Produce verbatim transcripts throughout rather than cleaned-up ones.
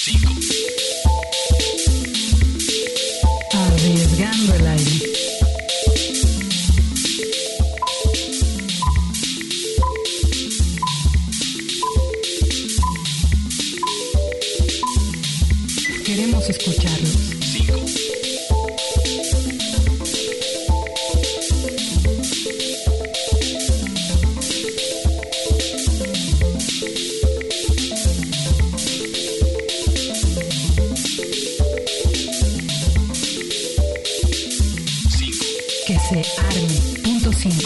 cinco. Arriesgando el aire. Queremos escucharlos. cinco. Que se arme. Punto cinco.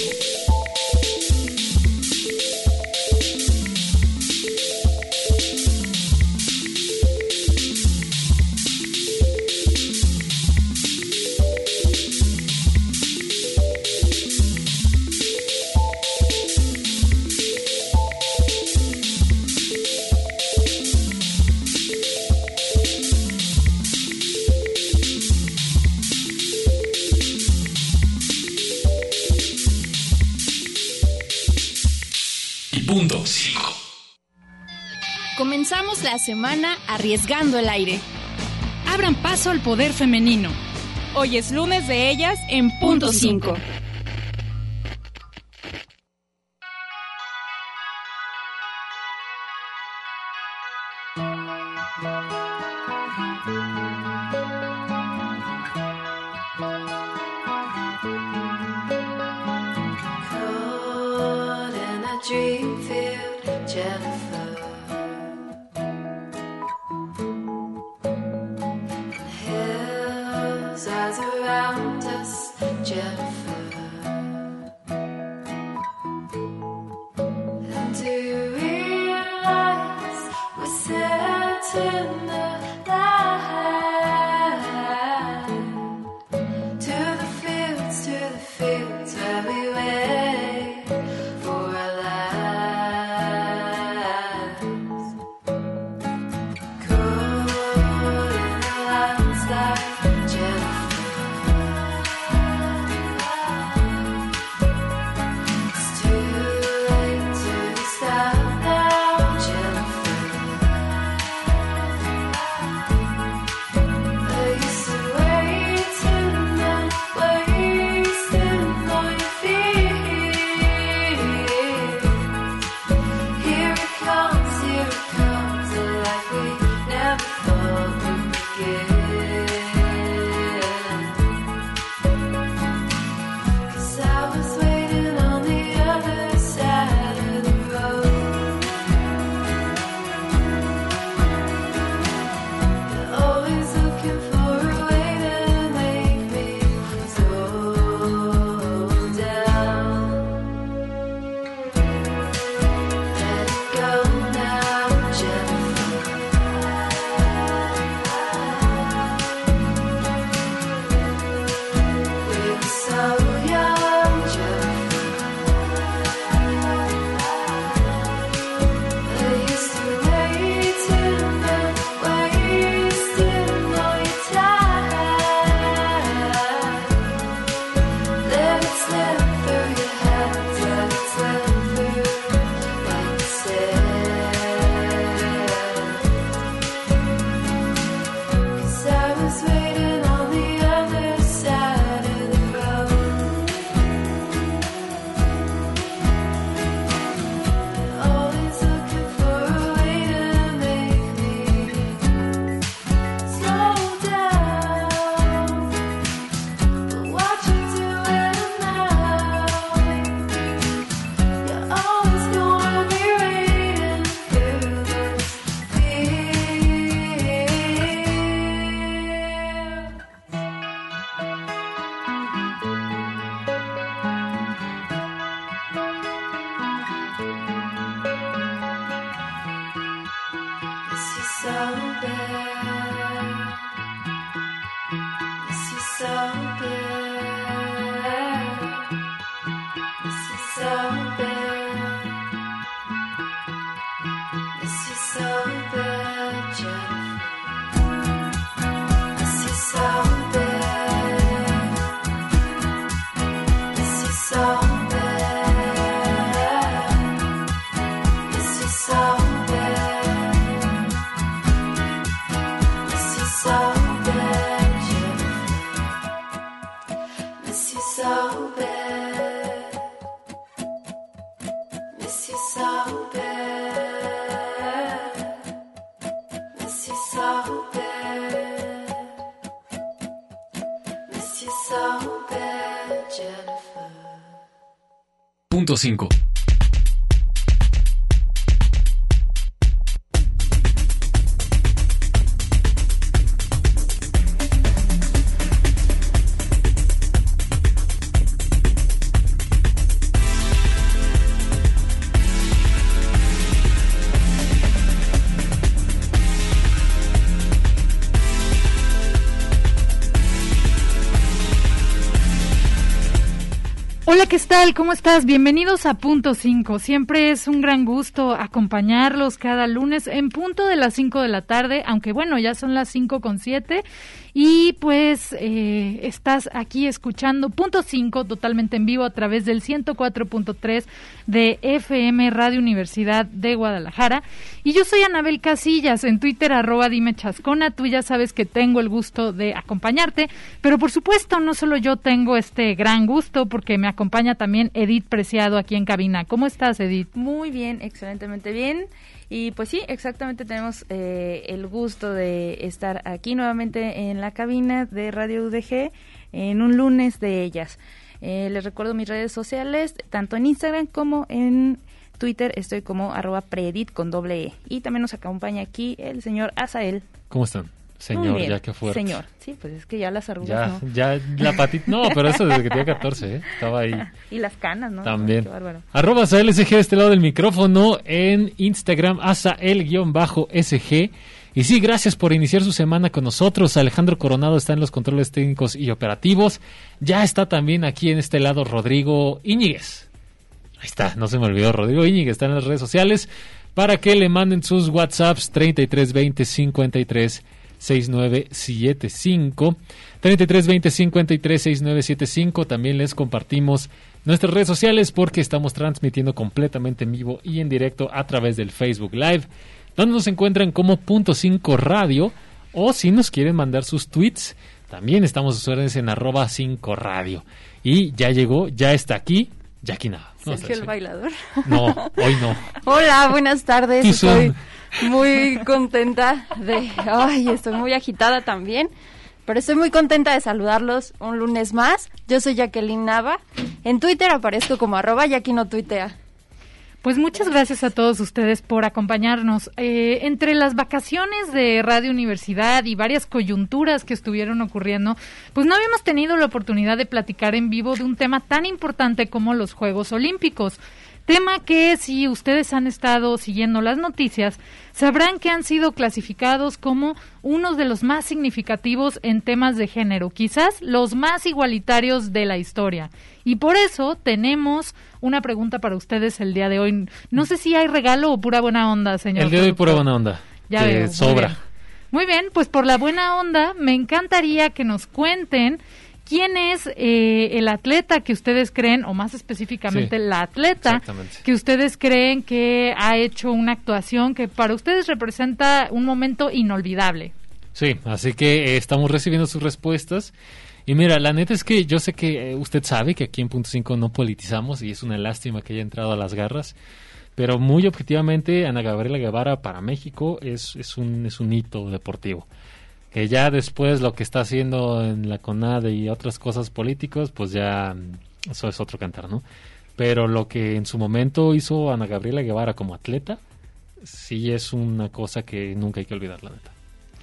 Punto cinco. Comenzamos la semana arriesgando el aire. Abran paso al poder femenino. Hoy es lunes de ellas en Punto cinco. punto cinco. Hola, ¿qué tal? ¿Cómo estás? Bienvenidos a Punto cinco. Siempre es un gran gusto acompañarlos cada lunes en punto de las cinco de la tarde, aunque bueno, ya son las cinco con siete. Y pues eh, estás aquí escuchando Punto cinco totalmente en vivo a través del ciento cuatro punto tres de F M Radio Universidad de Guadalajara. Y yo soy Anabel Casillas, en Twitter arroba dime chascona. Tú ya sabes que tengo el gusto de acompañarte, pero por supuesto no solo yo tengo este gran gusto, porque me acompaña también Edith Preciado aquí en cabina. ¿Cómo estás, Edith? Muy bien, excelentemente bien. Y pues sí, exactamente tenemos eh, el gusto de estar aquí nuevamente en la cabina de Radio U D G en un lunes de ellas. Eh, les recuerdo mis redes sociales, tanto en Instagram como en Twitter estoy como arroba preedit con doble E. Y también nos acompaña aquí el señor Azael. ¿Cómo están? Señor, ya que fuerte. Señor, sí, pues es que ya las arrugas, ya, ¿no? Ya, la patita, no, pero eso desde que tenía catorce, ¿eh? Estaba ahí. Y las canas, ¿no? También. Qué bárbaro. Arroba AsaelSG de este lado del micrófono, en Instagram, Asael-S G. Y sí, gracias por iniciar su semana con nosotros. Alejandro Coronado está en los controles técnicos y operativos. Ya está también aquí en este lado Rodrigo Íñiguez. Ahí está, no se me olvidó, Rodrigo Íñiguez está en las redes sociales para que le manden sus WhatsApps treinta y tres veinte cincuenta y tres sesenta y nueve setenta y cinco, treinta y tres veinte cincuenta y tres sesenta y nueve setenta y cinco. También les compartimos nuestras redes sociales porque estamos transmitiendo completamente en vivo y en directo a través del Facebook Live, donde nos encuentran como Punto cinco Radio, o si nos quieren mandar sus tweets, también estamos a sus órdenes en arroba cinco radio. Y ya llegó, ya está aquí, Jackie Nava. ¿Sergio el Sergio? bailador? No, hoy no. Hola, buenas tardes. Tú Estoy son. muy contenta de... Ay, estoy muy agitada también, pero estoy muy contenta de saludarlos un lunes más. Yo soy Jacqueline Nava. En Twitter aparezco como arroba Jackie no tuitea. Pues muchas gracias a todos ustedes por acompañarnos. Eh, entre las vacaciones de Radio Universidad y varias coyunturas que estuvieron ocurriendo, pues no habíamos tenido la oportunidad de platicar en vivo de un tema tan importante como los Juegos Olímpicos. Tema que, si ustedes han estado siguiendo las noticias, sabrán que han sido clasificados como uno de los más significativos en temas de género, quizás los más igualitarios de la historia. Y por eso tenemos una pregunta para ustedes el día de hoy. No sé si hay regalo o pura buena onda, señor. El día de hoy productor. pura buena onda. Ya que veo, sobra. Muy bien. Muy bien, pues por la buena onda, me encantaría que nos cuenten quién es eh, el atleta que ustedes creen, o más específicamente Sí, la atleta exactamente. que ustedes creen que ha hecho una actuación que para ustedes representa un momento inolvidable. Sí, así que eh, estamos recibiendo sus respuestas. Y mira, la neta es que yo sé que eh, usted sabe que aquí en Punto cinco no politizamos y es una lástima que haya entrado a las garras, pero muy objetivamente Ana Gabriela Guevara para México es, es, un, es un hito deportivo. Que ya después lo que está haciendo en la CONADE y otras cosas políticas, pues ya mm, eso es otro cantar, ¿no? Pero lo que en su momento hizo Ana Gabriela Guevara como atleta, sí es una cosa que nunca hay que olvidar, la neta.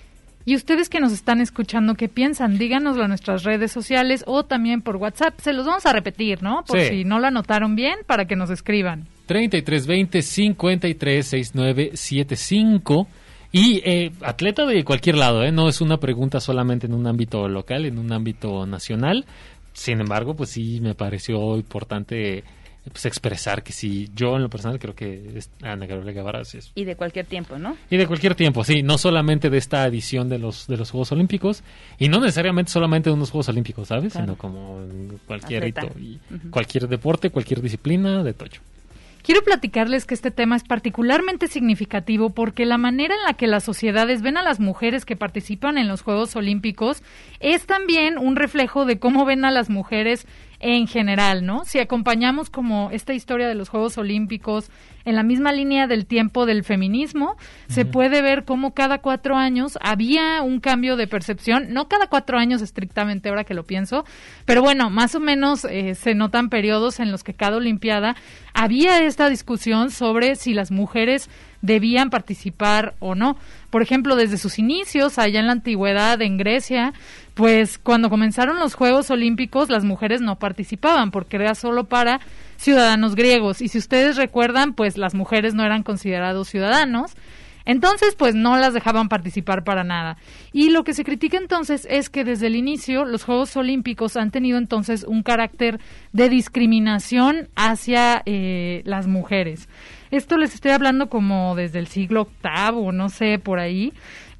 Y ustedes que nos están escuchando, ¿qué piensan? Díganoslo en nuestras redes sociales o también por WhatsApp. Se los vamos a repetir, ¿no? Por Sí. si no lo anotaron bien, para que nos escriban. treinta y tres veinte cincuenta y tres sesenta y nueve setenta y cinco. Y eh, atleta de cualquier lado, ¿eh? No es una pregunta solamente en un ámbito local, en un ámbito nacional. Sin embargo, pues sí me pareció importante pues expresar que sí, yo en lo personal creo que es Ana Gabriela Guevara sí es. Y de cualquier tiempo, ¿no? Y de cualquier tiempo, sí, no solamente de esta edición de los de los Juegos Olímpicos, y no necesariamente solamente de unos Juegos Olímpicos, ¿sabes? Claro. Sino como en cualquier Atleta. hito, y Ujú. cualquier deporte, cualquier disciplina, de tocho. Quiero platicarles que este tema es particularmente significativo porque la manera en la que las sociedades ven a las mujeres que participan en los Juegos Olímpicos es también un reflejo de cómo ven a las mujeres en general, ¿no? Si acompañamos como esta historia de los Juegos Olímpicos en la misma línea del tiempo del feminismo, uh-huh. se puede ver cómo cada cuatro años había un cambio de percepción, no cada cuatro años estrictamente, ahora que lo pienso, pero bueno, más o menos eh, se notan periodos en los que cada Olimpiada había esta discusión sobre si las mujeres debían participar o no. Por ejemplo, desde sus inicios, allá en la antigüedad, en Grecia, pues cuando comenzaron los Juegos Olímpicos, las mujeres no participaban porque era solo para ciudadanos griegos. Y si ustedes recuerdan, pues las mujeres no eran considerados ciudadanos. Entonces, pues no las dejaban participar para nada. Y lo que se critica entonces es que desde el inicio los Juegos Olímpicos han tenido entonces un carácter de discriminación hacia eh, las mujeres. Esto les estoy hablando como desde el siglo octavo, no sé, por ahí,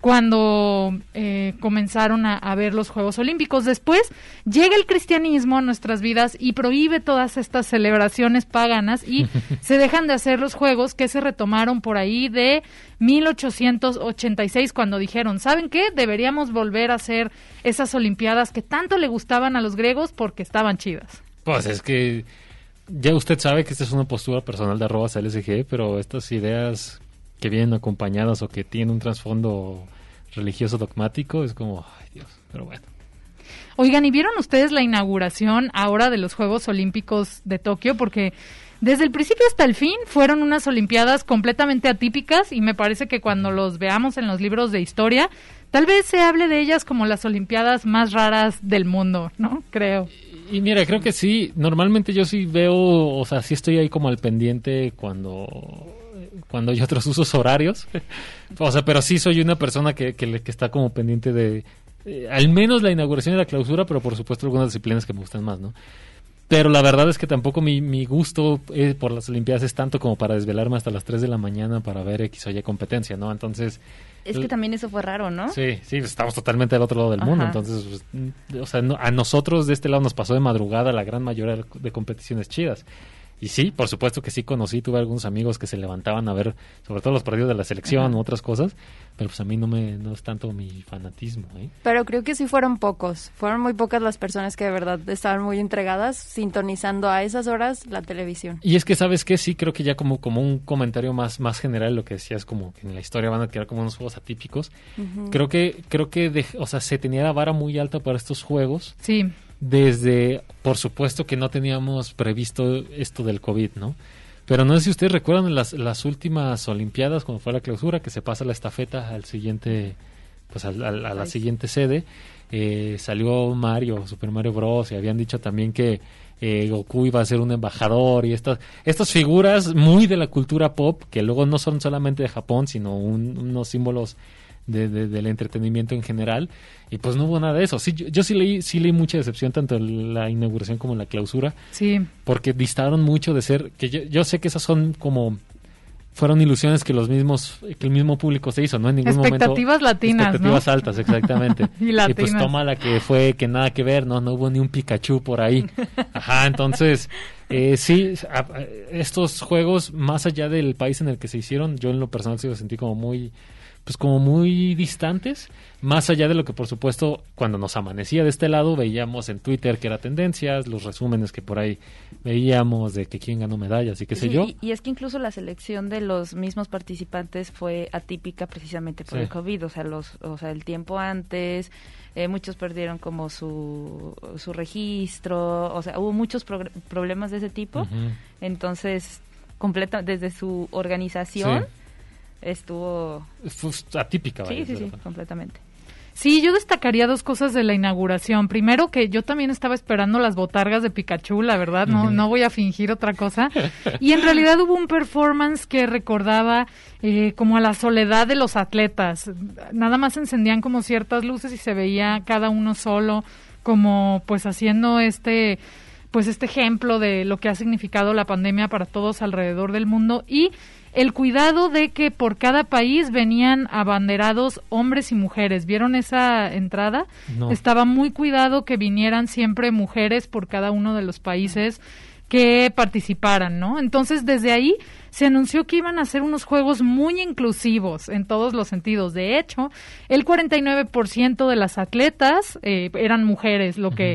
cuando eh, comenzaron a, a ver los Juegos Olímpicos. Después llega el cristianismo a nuestras vidas y prohíbe todas estas celebraciones paganas y se dejan de hacer los Juegos, que se retomaron por ahí de mil ochocientos ochenta y seis, cuando dijeron, ¿saben qué? Deberíamos volver a hacer esas Olimpiadas que tanto le gustaban a los griegos porque estaban chidas. Pues es que ya usted sabe que esta es una postura personal de arroba L S G, pero estas ideas que vienen acompañadas o que tienen un trasfondo religioso dogmático es como, ay Dios, pero bueno. Oigan, ¿y vieron ustedes la inauguración ahora de los Juegos Olímpicos de Tokio? Porque desde el principio hasta el fin fueron unas Olimpiadas completamente atípicas y me parece que cuando los veamos en los libros de historia, tal vez se hable de ellas como las Olimpiadas más raras del mundo, ¿no? Creo. Y mira, creo que sí, normalmente yo sí veo, o sea, sí estoy ahí como al pendiente cuando cuando hay otros usos horarios, o sea, pero sí soy una persona que, que, que está como pendiente de, eh, al menos la inauguración y la clausura, pero por supuesto algunas disciplinas que me gustan más, ¿no? Pero la verdad es que tampoco mi, mi gusto eh, por las Olimpiadas es tanto como para desvelarme hasta las tres de la mañana para ver X o Y competencia, ¿no? Entonces... Es que también eso fue raro, ¿no? Sí, sí, estamos totalmente al otro lado del Ajá. mundo, entonces, pues, o sea, no, a nosotros de este lado nos pasó de madrugada la gran mayoría de competiciones chidas. Y sí, por supuesto que sí conocí, tuve algunos amigos que se levantaban a ver, sobre todo los partidos de la selección Ajá. u otras cosas, pero pues a mí no me no es tanto mi fanatismo, ¿eh? Pero creo que sí fueron pocos, fueron muy pocas las personas que de verdad estaban muy entregadas sintonizando a esas horas la televisión. Y es que, ¿sabes qué? Sí, creo que ya como, como un comentario más, más general, lo que decías, como que en la historia van a quedar como unos juegos atípicos. Uh-huh. Creo que, creo que de, o sea, se tenía la vara muy alta para estos juegos. Sí. Desde, por supuesto que no teníamos previsto esto del COVID, ¿no? Pero no sé si ustedes recuerdan las, las últimas Olimpiadas, cuando fue la clausura, que se pasa la estafeta al siguiente, pues al, al, a la siguiente sede, eh, salió Mario, Super Mario Bros. Y habían dicho también que eh, Goku iba a ser un embajador y estas, estas figuras muy de la cultura pop, que luego no son solamente de Japón, sino un, unos símbolos De, de, del entretenimiento en general, y pues no hubo nada de eso. Sí, yo, yo sí leí sí leí mucha decepción tanto en la inauguración como en la clausura, sí, porque distaron mucho de ser, que yo, yo sé que esas son como fueron ilusiones que los mismos que el mismo público se hizo, ¿no? En ningún expectativas momento latinas, expectativas ¿no? altas, exactamente. y, y pues toma la que fue que nada que ver, no no hubo ni un Pikachu por ahí. Ajá, entonces eh, sí, a, a, estos juegos, más allá del país en el que se hicieron, yo en lo personal sí los sentí como muy pues como muy distantes, más allá de lo que por supuesto cuando nos amanecía de este lado veíamos en Twitter que era tendencias, los resúmenes que por ahí veíamos de que quién ganó medallas y qué sé sí, yo. Y, y es que incluso la selección de los mismos participantes fue atípica precisamente por sí. el COVID, o sea, los, o sea, el tiempo antes, eh, muchos perdieron como su, su registro, o sea, hubo muchos pro- problemas de ese tipo, uh-huh. entonces, completa, desde su organización... Sí. Estuvo... Fue atípica. Sí, sí, sí, completamente. Sí, yo destacaría dos cosas de la inauguración. Primero, que yo también estaba esperando las botargas de Pikachu, la verdad, no, uh-huh. no voy a fingir otra cosa. Y en realidad hubo un performance que recordaba eh, como a la soledad de los atletas. Nada más encendían como ciertas luces y se veía cada uno solo, como pues haciendo este... pues este ejemplo de lo que ha significado la pandemia para todos alrededor del mundo, y el cuidado de que por cada país venían abanderados hombres y mujeres. ¿Vieron esa entrada? No. Estaba muy cuidado que vinieran siempre mujeres por cada uno de los países que participaran, ¿no? Entonces, desde ahí se anunció que iban a ser unos juegos muy inclusivos en todos los sentidos. De hecho, el cuarenta y nueve por ciento de las atletas eh, eran mujeres, lo que... Uh-huh.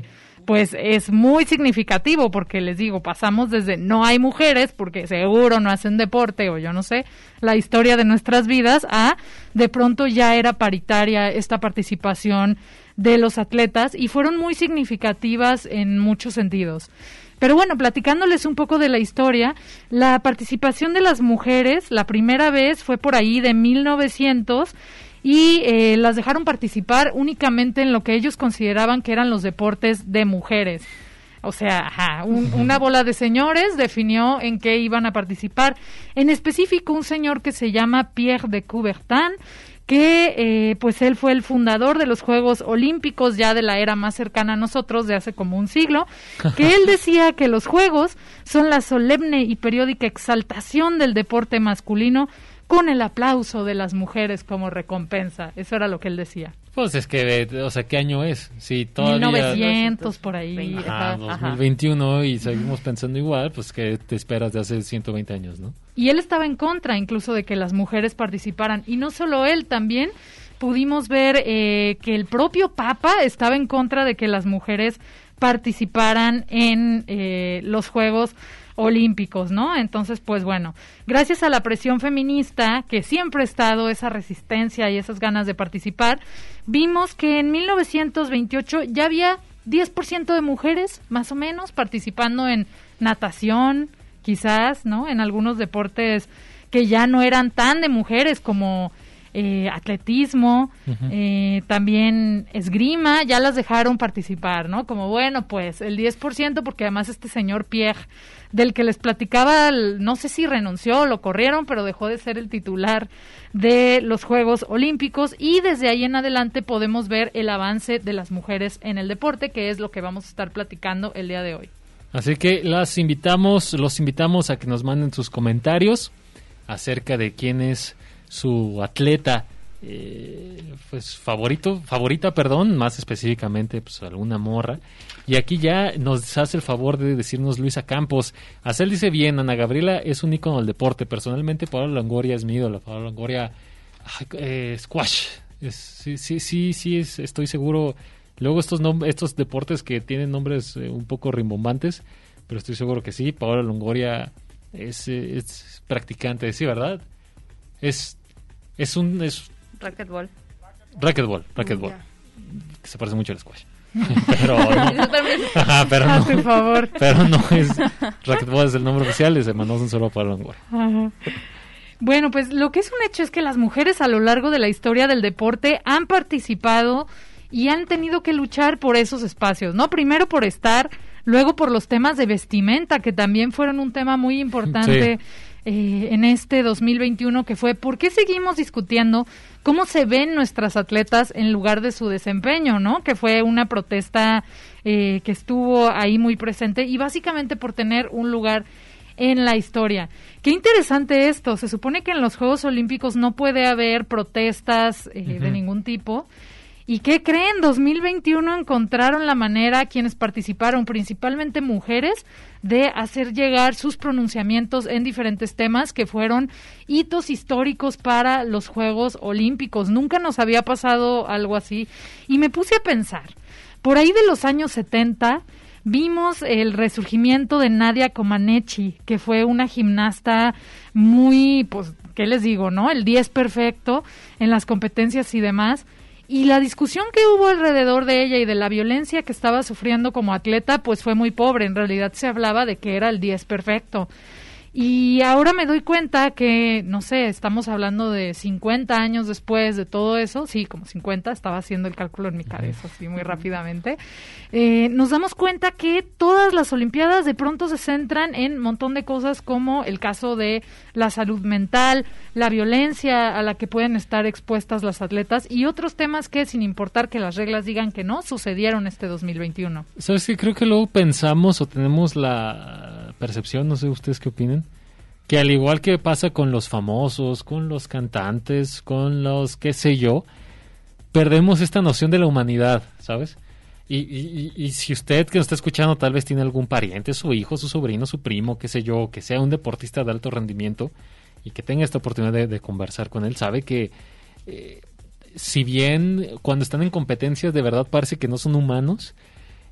pues es muy significativo porque les digo, pasamos desde no hay mujeres porque seguro no hacen deporte o yo no sé, la historia de nuestras vidas, a de pronto ya era paritaria esta participación de los atletas y fueron muy significativas en muchos sentidos. Pero bueno, platicándoles un poco de la historia, la participación de las mujeres, la primera vez fue por ahí de mil novecientos y eh, las dejaron participar únicamente en lo que ellos consideraban que eran los deportes de mujeres. O sea, ajá, un, una bola de señores definió en qué iban a participar. En específico, un señor que se llama Pierre de Coubertin, que eh, pues él fue el fundador de los Juegos Olímpicos ya de la era más cercana a nosotros, de hace como un siglo, que él decía que los Juegos son la solemne y periódica exaltación del deporte masculino con el aplauso de las mujeres como recompensa. Eso era lo que él decía. Pues es que, o sea, ¿qué año es? Sí, todavía... mil novecientos, por ahí. Ajá, Ajá, dos mil veintiuno y seguimos pensando igual, pues que te esperas de hace ciento veinte años, ¿no? Y él estaba en contra incluso de que las mujeres participaran. Y no solo él, también pudimos ver eh, que el propio Papa estaba en contra de que las mujeres participaran en eh, los Juegos Olímpicos, ¿no? Entonces, pues bueno, gracias a la presión feminista, que siempre ha estado esa resistencia y esas ganas de participar, vimos que en mil novecientos veintiocho ya había diez por ciento de mujeres, más o menos, participando en natación, quizás, ¿no? En algunos deportes que ya no eran tan de mujeres como eh, atletismo, uh-huh. eh, también esgrima, ya las dejaron participar, ¿no? Como, bueno, pues el diez por ciento, porque además este señor Pierre, del que les platicaba, no sé si renunció o lo corrieron, pero dejó de ser el titular de los Juegos Olímpicos y desde ahí en adelante podemos ver el avance de las mujeres en el deporte, que es lo que vamos a estar platicando el día de hoy. Así que las invitamos, los invitamos a que nos manden sus comentarios acerca de quién es su atleta eh, pues favorito, favorita, perdón, más específicamente pues alguna morra. Y aquí ya nos hace el favor de decirnos Luisa Campos. Acel dice bien, Ana Gabriela es un ícono del deporte. Personalmente, Paola Longoria es mi ídolo. Paola Longoria, eh, squash. Es, sí, sí, sí, sí es, estoy seguro. Luego estos nom- estos deportes que tienen nombres eh, un poco rimbombantes, pero estoy seguro que sí. Paola Longoria es, eh, es practicante, sí, ¿verdad? Es, es un... Es, Racquetball. Racquetball, racquetball. Yeah. Que se parece mucho al squash. pero no, ajá, pero no, por favor. pero no es racquetball, es el nombre oficial y se mandó un solo para Longoria. Ajá. Bueno, pues lo que es un hecho es que las mujeres a lo largo de la historia del deporte han participado y han tenido que luchar por esos espacios, ¿no? Primero por estar, luego por los temas de vestimenta, que también fueron un tema muy importante sí. eh, en este dos mil veintiuno, que fue ¿por qué seguimos discutiendo cómo se ven nuestras atletas en lugar de su desempeño, ¿no? Que fue una protesta eh, que estuvo ahí muy presente y básicamente por tener un lugar en la historia. Qué interesante esto, se supone que en los Juegos Olímpicos no puede haber protestas eh, uh-huh. de ningún tipo. ¿Y qué creen? dos mil veintiuno encontraron la manera, quienes participaron, principalmente mujeres, de hacer llegar sus pronunciamientos en diferentes temas que fueron hitos históricos para los Juegos Olímpicos. Nunca nos había pasado algo así. Y me puse a pensar, por ahí de los años setenta, vimos el resurgimiento de Nadia Comaneci, que fue una gimnasta muy, pues, ¿qué les digo, no? El diez perfecto en las competencias y demás. Y la discusión que hubo alrededor de ella y de la violencia que estaba sufriendo como atleta, pues fue muy pobre. En realidad se hablaba de que era el diez perfecto. Y ahora me doy cuenta que, no sé, estamos hablando de cincuenta años después de todo eso, sí, como cincuenta, estaba haciendo el cálculo en mi cabeza, así muy rápidamente, eh, nos damos cuenta que todas las Olimpiadas de pronto se centran en un montón de cosas como el caso de la salud mental, la violencia a la que pueden estar expuestas las atletas y otros temas que, sin importar que las reglas digan que no, sucedieron este dos mil veintiuno. ¿Sabes qué? Creo que luego pensamos o tenemos la percepción, no sé ustedes qué opinen, que al igual que pasa con los famosos, con los cantantes, con los qué sé yo, perdemos esta noción de la humanidad, ¿sabes? Y, y, y si usted que nos está escuchando tal vez tiene algún pariente, su hijo, su sobrino, su primo, qué sé yo, que sea un deportista de alto rendimiento y que tenga esta oportunidad de, de conversar con él, sabe que eh, si bien cuando están en competencias de verdad parece que no son humanos,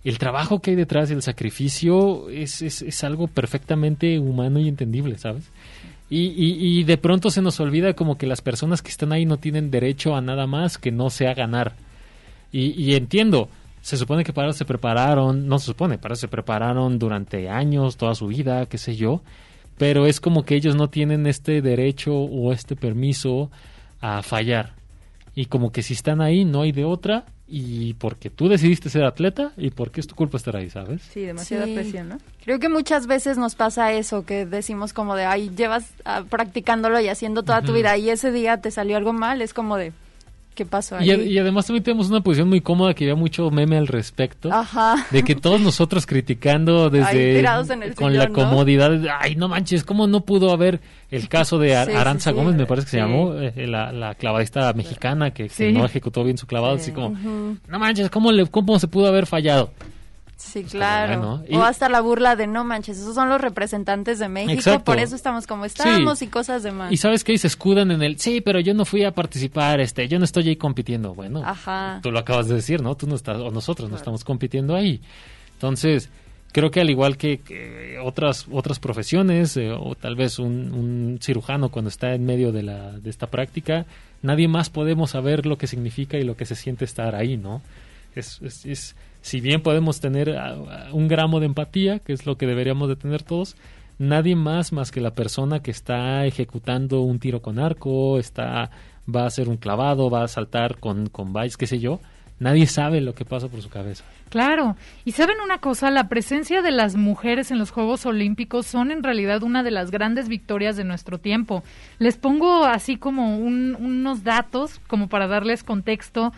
el trabajo que hay detrás y el sacrificio es, es, es algo perfectamente humano y entendible, ¿sabes? Y, y, y de pronto se nos olvida como que las personas que están ahí no tienen derecho a nada más que no sea ganar. Y, y entiendo, se supone que para eso se prepararon, no se supone, para eso se prepararon durante años, toda su vida, qué sé yo, pero es como que ellos no tienen este derecho o este permiso a fallar. Y como que si están ahí no hay de otra, y porque tú decidiste ser atleta y porque es tu culpa estar ahí, ¿sabes? Sí, demasiada Sí. presión, ¿no? Creo que muchas veces nos pasa eso, que decimos como de, ay, llevas ah, practicándolo y haciendo toda tu Ujú. vida y ese día te salió algo mal, es como de, ¿qué pasó ahí? Y, a- y además también tenemos una posición muy cómoda que había mucho meme al respecto. Ajá. De que todos nosotros criticando desde Ahí tirados en el con la sillón, ¿no? comodidad, de, ay, no manches, ¿cómo no pudo haber el caso de Ar- Sí, sí, Aranza sí. Gómez, me parece que se Sí. llamó, eh, la, la clavadista mexicana que, que Sí. no ejecutó bien su clavado, Sí. así como, Ujú. no manches, ¿cómo, le, ¿cómo se pudo haber fallado? Sí, como, claro. bueno, y- O hasta la burla de, no manches, esos son los representantes de México, Exacto. por eso estamos como estamos Sí. y cosas demás. Y sabes qué, y se escudan en el, sí, pero yo no fui a participar, este, yo no estoy ahí compitiendo. Bueno, Ajá. tú lo acabas de decir, ¿no? Tú no estás, o nosotros no estamos compitiendo ahí. Entonces, creo que al igual que, que otras otras profesiones, eh, o tal vez un, un cirujano cuando está en medio de, la, de esta práctica, nadie más podemos saber lo que significa y lo que se siente estar ahí, ¿no? Es, es, es si bien podemos tener a, a un gramo de empatía, que es lo que deberíamos de tener todos, nadie más más que la persona que está ejecutando un tiro con arco, está va a hacer un clavado, va a saltar con, con vice, qué sé yo, nadie sabe lo que pasa por su cabeza. Claro, y saben una cosa, la presencia de las mujeres en los Juegos Olímpicos son en realidad una de las grandes victorias de nuestro tiempo. Les pongo así como un- unos datos, como para darles contexto,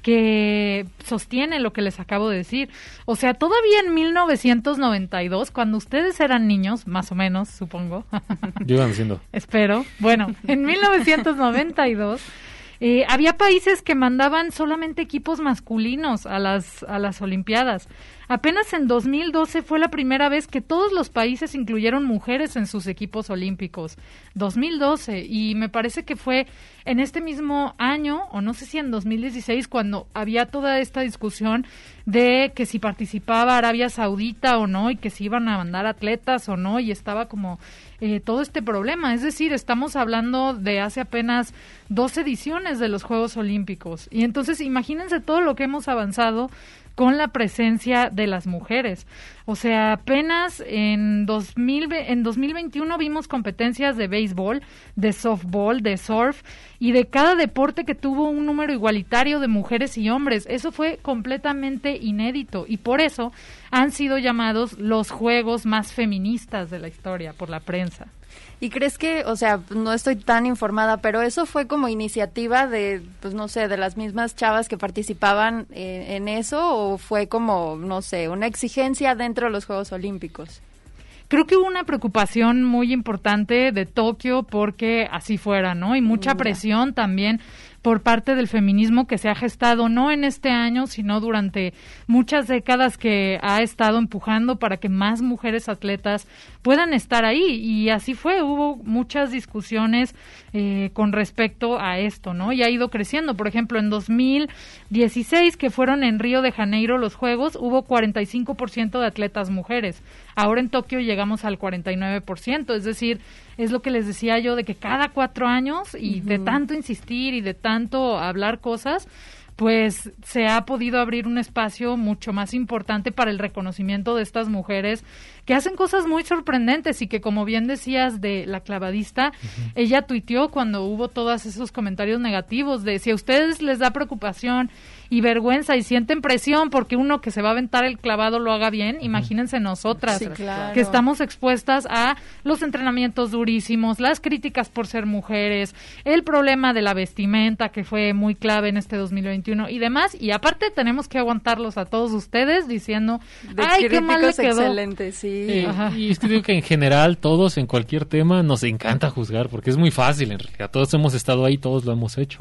que sostiene lo que les acabo de decir. O sea, todavía en mil novecientos noventa y dos, cuando ustedes eran niños, más o menos, supongo, Yo iba diciendo, espero, bueno, en mil novecientos noventa y dos eh, había países que mandaban solamente equipos masculinos a las a las Olimpiadas. Apenas en dos mil doce fue la primera vez que todos los países incluyeron mujeres en sus equipos olímpicos. dos mil doce, y me parece que fue en este mismo año, o no sé si en dos mil dieciséis, cuando había toda esta discusión de que si participaba Arabia Saudita o no, y que si iban a mandar atletas o no, y estaba como eh, todo este problema. Es decir, estamos hablando de hace apenas dos ediciones de los Juegos Olímpicos. Y entonces imagínense todo lo que hemos avanzado con la presencia de las mujeres. O sea, apenas en dos mil, ve- en dos mil veintiuno vimos competencias de béisbol, de softball, de surf, y de cada deporte que tuvo un número igualitario de mujeres y hombres. Eso fue completamente inédito, y por eso han sido llamados los juegos más feministas de la historia por la prensa. ¿Y crees que, o sea, no estoy tan informada, pero eso fue como iniciativa de, pues no sé, de las mismas chavas que participaban eh, en eso, o fue como, no sé, una exigencia dentro de los Juegos Olímpicos? Creo que hubo una preocupación muy importante de Tokio porque así fuera, ¿no? Y mucha Ya. presión también por parte del feminismo que se ha gestado no en este año, sino durante muchas décadas, que ha estado empujando para que más mujeres atletas puedan estar ahí. Y así fue, hubo muchas discusiones eh, con respecto a esto, ¿no? Y ha ido creciendo. Por ejemplo, en dos mil dieciséis, que fueron en Río de Janeiro los Juegos, hubo cuarenta y cinco por ciento de atletas mujeres. Ahora en Tokio llegamos al cuarenta y nueve por ciento, es decir, es lo que les decía yo, de que cada cuatro años, y de tanto insistir y de tanto hablar cosas, pues se ha podido abrir un espacio mucho más importante para el reconocimiento de estas mujeres que hacen cosas muy sorprendentes, y que, como bien decías de la clavadista, uh-huh. ella tuiteó cuando hubo todos esos comentarios negativos de si a ustedes les da preocupación y vergüenza y sienten presión porque uno que se va a aventar el clavado lo haga bien, uh-huh. imagínense nosotras, sí, claro. que estamos expuestas a los entrenamientos durísimos, las críticas por ser mujeres, el problema de la vestimenta, que fue muy clave en este dos mil veintiuno y demás, y aparte tenemos que aguantarlos a todos ustedes diciendo, de ay, qué mal le quedó. Excelente, sí. Eh, y es que digo que en general todos, en cualquier tema, nos encanta juzgar, porque es muy fácil en realidad. Todos hemos estado ahí, todos lo hemos hecho.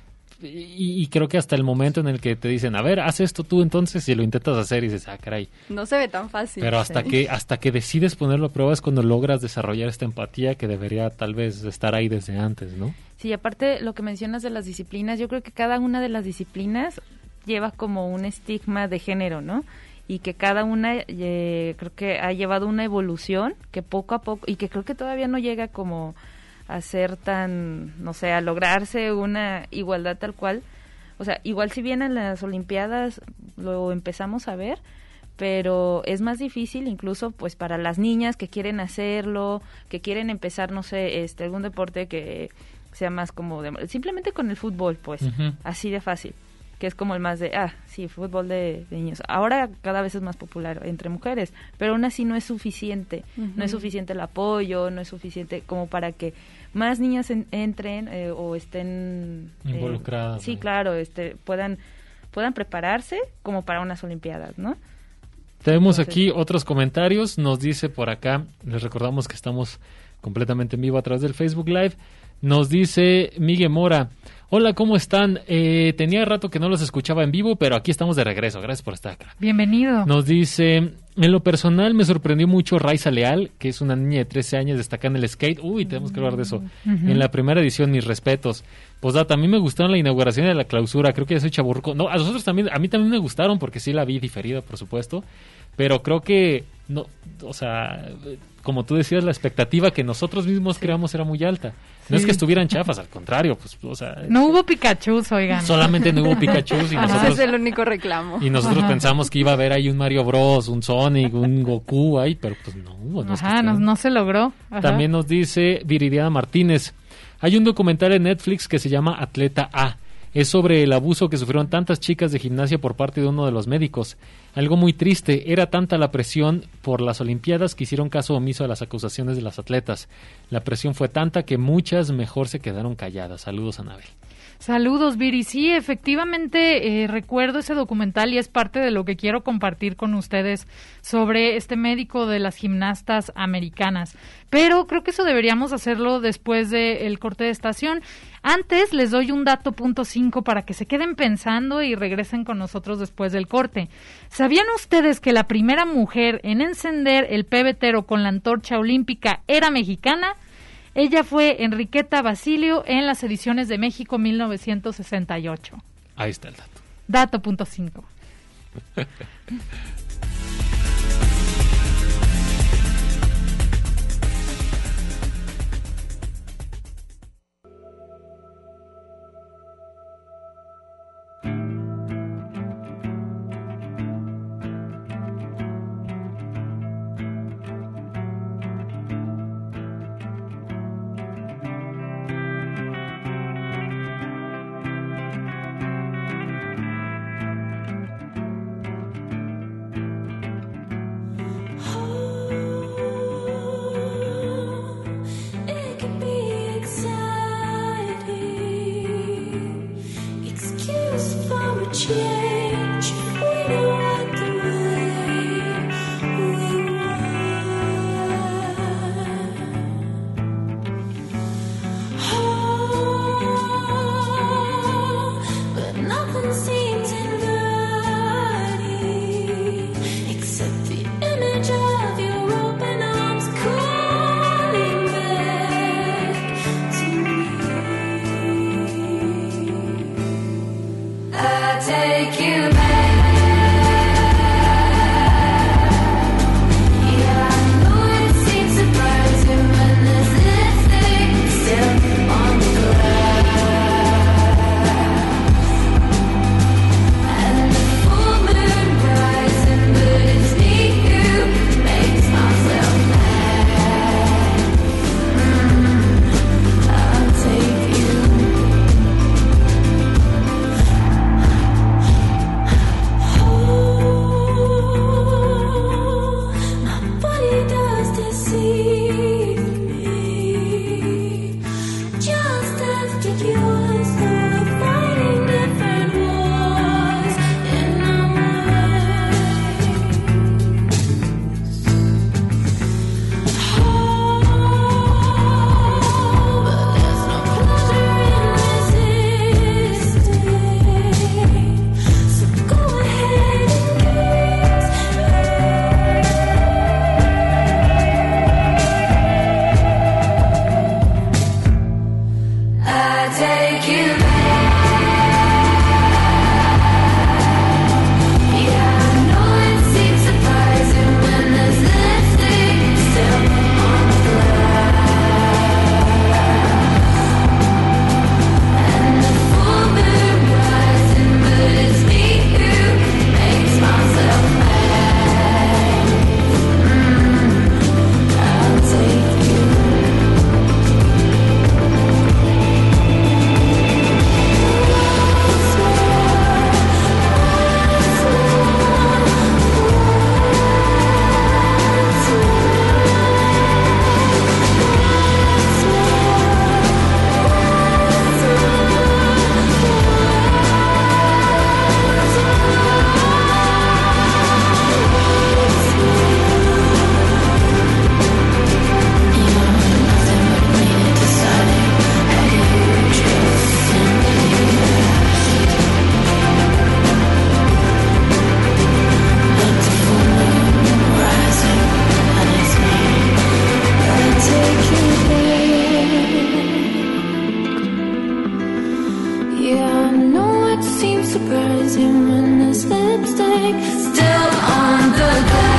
Y, y creo que hasta el momento en el que te dicen, a ver, haz esto tú entonces, y lo intentas hacer y dices, ah, caray. No se ve tan fácil. Pero hasta sí. que hasta que decides ponerlo a prueba es cuando logras desarrollar esta empatía que debería tal vez estar ahí desde antes, ¿no? Sí, aparte lo que mencionas de las disciplinas, yo creo que cada una de las disciplinas lleva como un estigma de género, ¿no? y que cada una eh, creo que ha llevado una evolución que poco a poco, y que creo que todavía no llega como a ser tan, no sé, a lograrse una igualdad tal cual. O sea, igual si bien en las Olimpiadas lo empezamos a ver, pero es más difícil incluso pues para las niñas que quieren hacerlo, que quieren empezar, no sé, este algún deporte que sea más como de, simplemente con el fútbol, pues, uh-huh. así de fácil, que es como el más de, ah, sí, fútbol de, de niños. Ahora cada vez es más popular entre mujeres, pero aún así no es suficiente, uh-huh. no es suficiente el apoyo, no es suficiente como para que más niñas en, entren eh, o estén involucradas. Eh, sí, ¿no? claro, este puedan puedan prepararse como para unas Olimpiadas, ¿no? Tenemos Entonces, aquí otros comentarios. Nos dice por acá, les recordamos que estamos completamente en vivo a través del Facebook Live. Nos dice Miguel Mora, hola, ¿cómo están? Eh, tenía rato que no los escuchaba en vivo, pero aquí estamos de regreso. Gracias por estar acá. Bienvenido. Nos dice, en lo personal me sorprendió mucho Raiza Leal, que es una niña de trece años destacada en el skate. Uy, tenemos que hablar de eso. Uh-huh. En la primera edición, mis respetos. Pues a mí me gustaron la inauguración y la clausura. Creo que ya soy chaburruco. No, a nosotros también, a mí también me gustaron porque sí la vi diferida, por supuesto. Pero creo que, no, o sea, como tú decías, la expectativa que nosotros mismos creamos era muy alta. No sí. es que estuvieran chafas, al contrario, pues, o sea... No hubo Pikachu, oigan. Solamente no hubo Pikachu y nosotros... Ese es el único reclamo. Y nosotros Ajá. pensamos que iba a haber ahí un Mario Bros, un Sonic, un Goku ahí, pero pues no hubo. No Ajá, no, no se logró. Ajá. También nos dice Viridiana Martínez, hay un documental en Netflix que se llama Atleta A. Es sobre el abuso que sufrieron tantas chicas de gimnasia por parte de uno de los médicos. Algo muy triste, era tanta la presión por las Olimpiadas que hicieron caso omiso a las acusaciones de las atletas. La presión fue tanta que muchas mejor se quedaron calladas. Saludos, Anabel. Saludos, Viri. Sí, efectivamente eh, recuerdo ese documental y es parte de lo que quiero compartir con ustedes sobre este médico de las gimnastas americanas. Pero creo que eso deberíamos hacerlo después del corte de estación. Antes les doy un dato punto cinco para que se queden pensando y regresen con nosotros después del corte. ¿Sabían ustedes que la primera mujer en encender el pebetero con la antorcha olímpica era mexicana? Ella fue Enriqueta Basilio en las ediciones de México mil novecientos sesenta y ocho. Ahí está el dato. Dato punto cinco. surprise him when there's lipstick still on the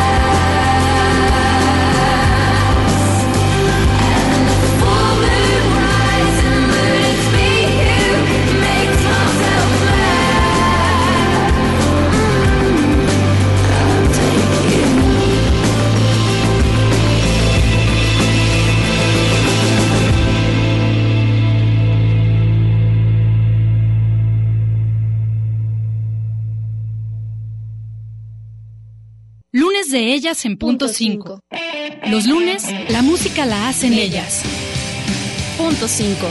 glass. And the full moon rising, but it's me who makes myself mad. Mm, I'll take you. Lunes de ellas en punto cinco. Los lunes, la música la hacen ellas. Punto cinco.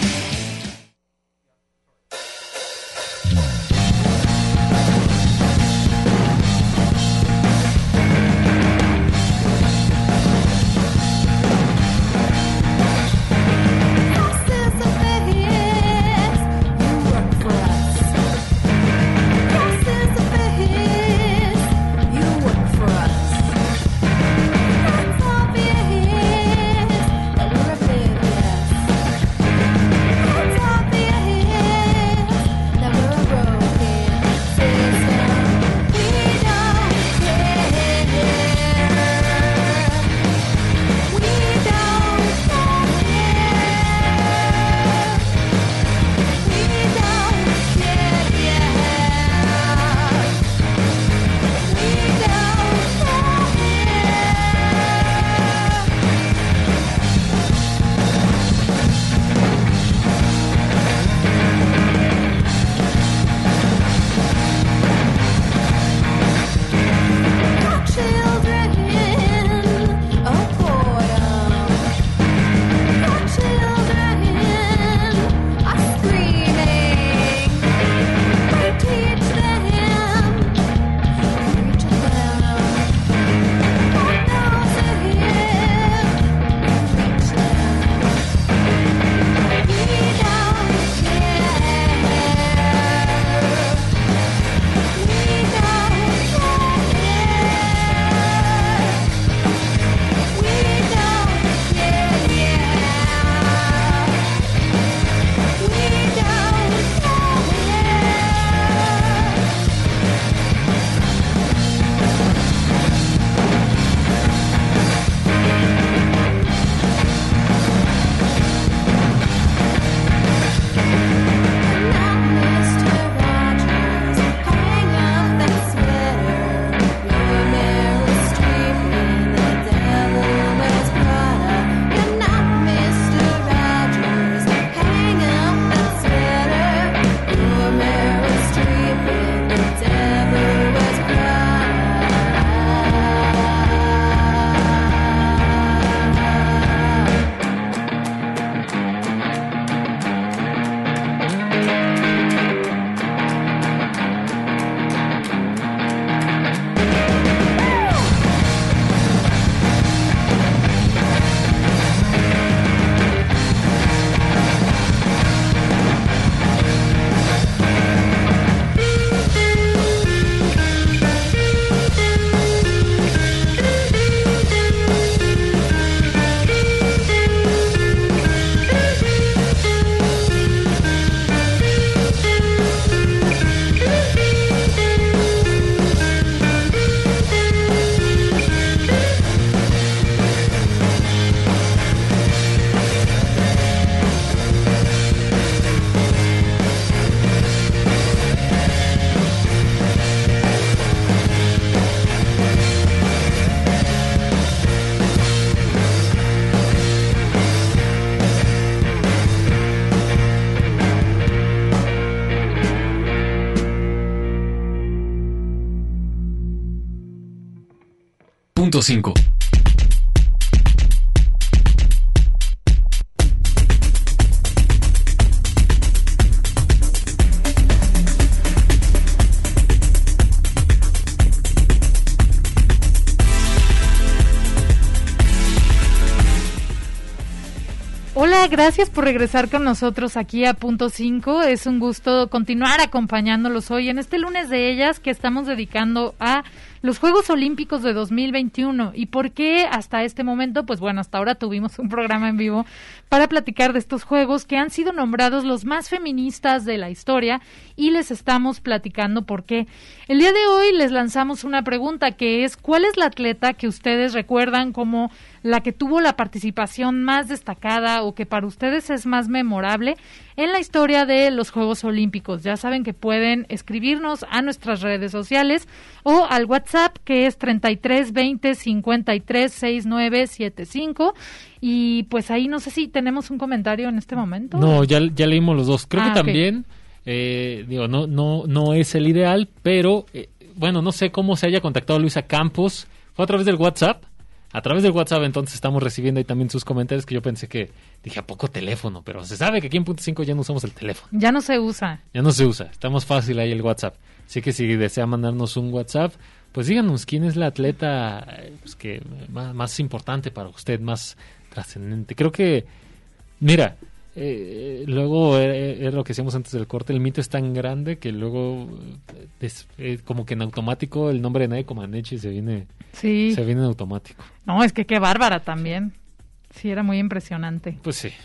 Punto cinco. Hola, gracias por regresar con nosotros aquí a Punto cinco. Es un gusto continuar acompañándolos hoy en este lunes de ellas que estamos dedicando a los Juegos Olímpicos de dos mil veintiuno. ¿Y por qué hasta este momento? Pues bueno, hasta ahora tuvimos un programa en vivo para platicar de estos Juegos que han sido nombrados los más feministas de la historia y les estamos platicando por qué. El día de hoy les lanzamos una pregunta que es, ¿cuál es la atleta que ustedes recuerdan como la que tuvo la participación más destacada o que para ustedes es más memorable en la historia de los Juegos Olímpicos? Ya saben que pueden escribirnos a nuestras redes sociales o al WhatsApp, que es treinta y tres veinte cincuenta y tres sesenta y nueve setenta y cinco, y pues ahí no sé si tenemos un comentario en este momento. No, ya, ya leímos los dos. Creo Ah, que ok. también, eh, digo, no, no, no es el ideal, pero eh, bueno, no sé cómo se haya contactado Luisa Campos. ¿Fue a través del WhatsApp? A través del WhatsApp, entonces estamos recibiendo ahí también sus comentarios, que yo pensé que, dije, ¿a poco teléfono? Pero se sabe que aquí en Punto cinco ya no usamos el teléfono. Ya no se usa. Ya no se usa, está más fácil ahí el WhatsApp. Así que si desea mandarnos un WhatsApp, pues díganos quién es la atleta eh, pues que más, más importante para usted, más trascendente. Creo que, mira, eh, luego eh, es lo que decíamos antes del corte, el mito es tan grande que luego eh, es, eh, como que en automático el nombre de Nadia Comaneci se viene, Sí. se viene en automático. No, es que qué bárbara también. Sí, era muy impresionante. Pues sí.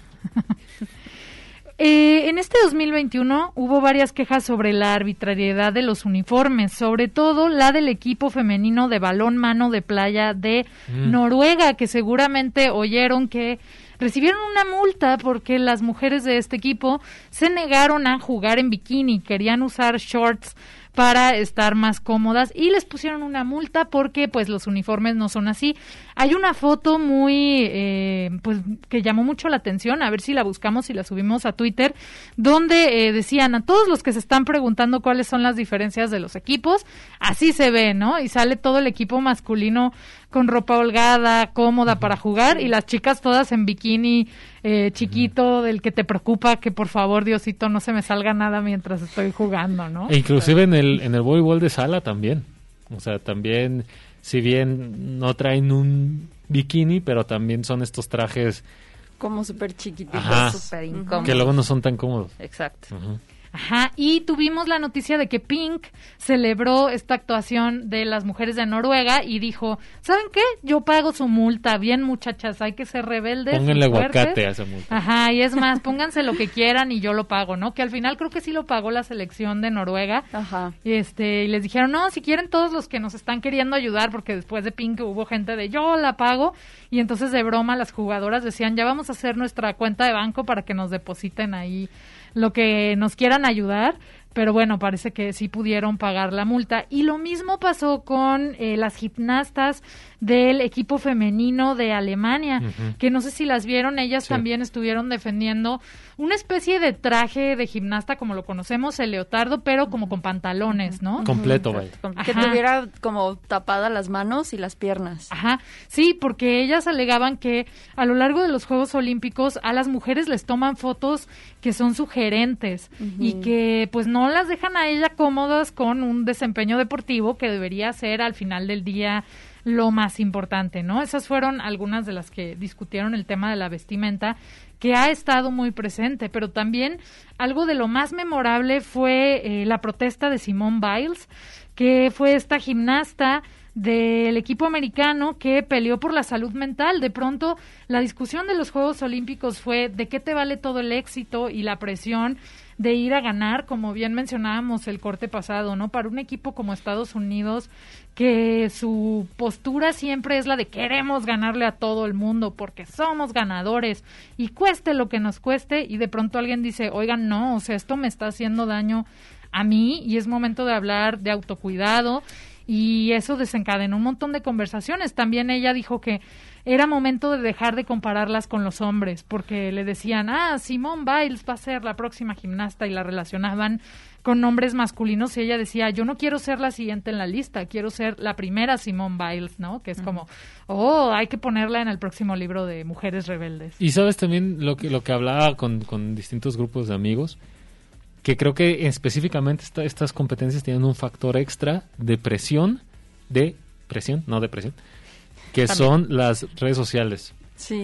Eh, en este dos mil veintiuno hubo varias quejas sobre la arbitrariedad de los uniformes, sobre todo la del equipo femenino de balón mano de playa de Mm. Noruega, que seguramente oyeron que recibieron una multa porque las mujeres de este equipo se negaron a jugar en bikini, querían usar shorts para estar más cómodas y les pusieron una multa porque pues los uniformes no son así. Hay una foto muy eh, pues que llamó mucho la atención, a ver si la buscamos y la subimos a Twitter, donde eh, decían a todos los que se están preguntando cuáles son las diferencias de los equipos, así se ve, ¿no? Y sale todo el equipo masculino con ropa holgada, cómoda para jugar, y las chicas todas en bikini eh, chiquito, del que te preocupa que por favor, Diosito, no se me salga nada mientras estoy jugando, ¿no? E inclusive en el, en el voleibol de sala también. O sea, también, si bien no traen un bikini, pero también son estos trajes Como súper chiquititos. Ajá. Súper Ujú. incómodo. que luego no son tan cómodos. Exacto. Ujú. Ajá, y tuvimos la noticia de que Pink celebró esta actuación de las mujeres de Noruega y dijo, ¿saben qué? Yo pago su multa, bien muchachas, hay que ser rebeldes. Pónganle y fuertes". aguacate a esa multa. Ajá, y es más, pónganse lo que quieran y yo lo pago, ¿no? Que al final creo que sí lo pagó la selección de Noruega. Ajá. Y este, y les dijeron, no, si quieren todos los que nos están queriendo ayudar, porque después de Pink hubo gente de yo la pago, y entonces de broma las jugadoras decían, ya vamos a hacer nuestra cuenta de banco para que nos depositen ahí lo que nos quieran ayudar, pero bueno, parece que sí pudieron pagar la multa. Y lo mismo pasó con eh, las gimnastas del equipo femenino de Alemania, Ujú. que no sé si las vieron, ellas Sí. también estuvieron defendiendo una especie de traje de gimnasta como lo conocemos, el leotardo, pero como con pantalones, ¿no? Completo, vaya. Que Ajá. tuviera como tapadas las manos y las piernas. Ajá, sí, porque ellas alegaban que a lo largo de los Juegos Olímpicos a las mujeres les toman fotos que son sugerentes y que pues no las dejan a ellas cómodas con un desempeño deportivo que debería ser al final del día lo más importante, ¿no? Esas fueron algunas de las que discutieron el tema de la vestimenta, que ha estado muy presente, pero también algo de lo más memorable fue eh, la protesta de Simone Biles, que fue esta gimnasta del equipo americano que peleó por la salud mental. De pronto, la discusión de los Juegos Olímpicos fue de qué te vale todo el éxito y la presión de ir a ganar, como bien mencionábamos el corte pasado, ¿no? Para un equipo como Estados Unidos, que su postura siempre es la de queremos ganarle a todo el mundo porque somos ganadores y cueste lo que nos cueste, y de pronto alguien dice, oigan, no, o sea, esto me está haciendo daño a mí y es momento de hablar de autocuidado. Y eso desencadenó un montón de conversaciones. También ella dijo que era momento de dejar de compararlas con los hombres, porque le decían, ah, Simone Biles va a ser la próxima gimnasta, y la relacionaban con nombres masculinos, y ella decía, yo no quiero ser la siguiente en la lista, quiero ser la primera Simone Biles, ¿no? Que es como, oh, hay que ponerla en el próximo libro de Mujeres Rebeldes. Y sabes también lo que, lo que hablaba con, con distintos grupos de amigos, que creo que específicamente esta- estas competencias tienen un factor extra de presión, de presión, no de presión, que También. son las redes sociales. Sí.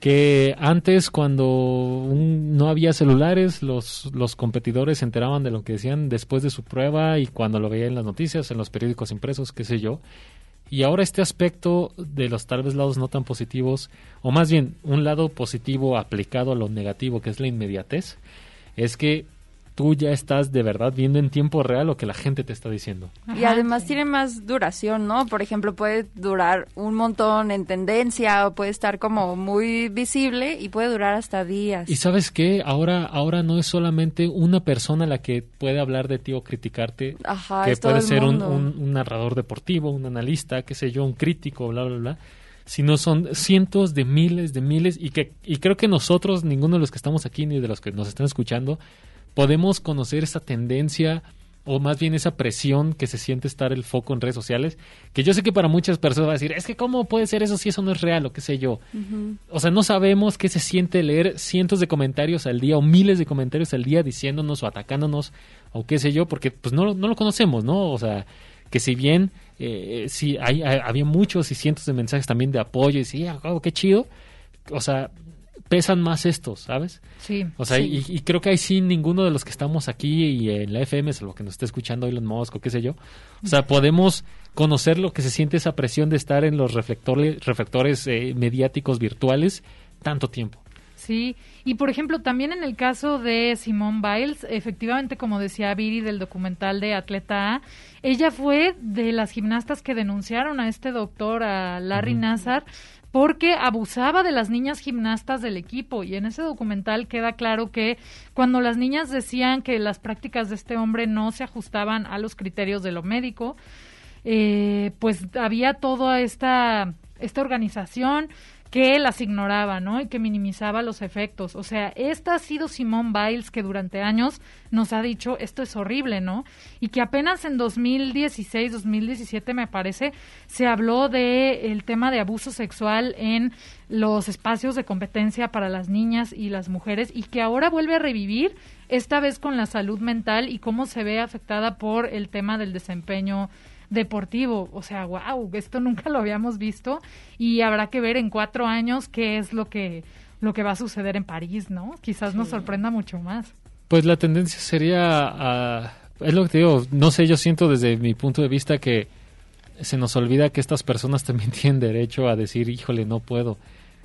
que antes cuando un- no había celulares, los, los competidores se enteraban de lo que decían después de su prueba y cuando lo veían en las noticias, en los periódicos impresos, qué sé yo. Y ahora este aspecto de los tal vez lados no tan positivos, o más bien un lado positivo aplicado a lo negativo, que es la inmediatez, es que tú ya estás de verdad viendo en tiempo real lo que la gente te está diciendo. Y además tiene más duración, ¿no? Por ejemplo, puede durar un montón en tendencia o puede estar como muy visible y puede durar hasta días. Y sabes qué, ahora, ahora no es solamente una persona la que puede hablar de ti o criticarte, Ajá, que es todo puede el ser un, mundo. un- un narrador deportivo, un analista, qué sé yo, un crítico, bla, bla, bla, sino son cientos de miles de miles y que y creo que nosotros, ninguno de los que estamos aquí ni de los que nos están escuchando, podemos conocer esa tendencia o más bien esa presión que se siente estar el foco en redes sociales, que yo sé que para muchas personas va a decir, es que cómo puede ser eso si eso no es real o qué sé yo. Ujú. O sea, no sabemos qué se siente leer cientos de comentarios al día o miles de comentarios al día diciéndonos o atacándonos o qué sé yo, porque pues no, lo- no lo conocemos, ¿no? O sea, que si bien eh, sí hay, hay- había muchos y cientos de mensajes también de apoyo y sí, ah, oh, qué chido, o sea, pesan más estos, ¿sabes? Sí. O sea, Sí. y, y creo que ahí sí ninguno de los que estamos aquí y en la F M, es lo que nos está escuchando Elon Musk o qué sé yo, o sea, podemos conocer lo que se siente esa presión de estar en los reflectores, reflectores eh, mediáticos virtuales tanto tiempo. Sí, y por ejemplo, también en el caso de Simone Biles, efectivamente, como decía Viri del documental de Atleta A, ella fue de las gimnastas que denunciaron a este doctor, a Larry Ujú. Nassar, porque abusaba de las niñas gimnastas del equipo. Y en ese documental queda claro que cuando las niñas decían que las prácticas de este hombre no se ajustaban a los criterios de lo médico, eh, pues había toda esta, esta organización que las ignoraba, ¿no? Y que minimizaba los efectos. O sea, esta ha sido Simone Biles que durante años nos ha dicho esto es horrible, ¿no? Y que apenas en dos mil dieciséis, dos mil diecisiete me parece, se habló de el tema de abuso sexual en los espacios de competencia para las niñas y las mujeres y que ahora vuelve a revivir, esta vez con la salud mental y cómo se ve afectada por el tema del desempeño deportivo. O sea, wow, esto nunca lo habíamos visto y habrá que ver en cuatro años qué es lo que lo que va a suceder en París, ¿no? Quizás nos sorprenda mucho más. Pues la tendencia sería a... Es lo que te digo, no sé, yo siento desde mi punto de vista que se nos olvida que estas personas también tienen derecho a decir, híjole, no puedo.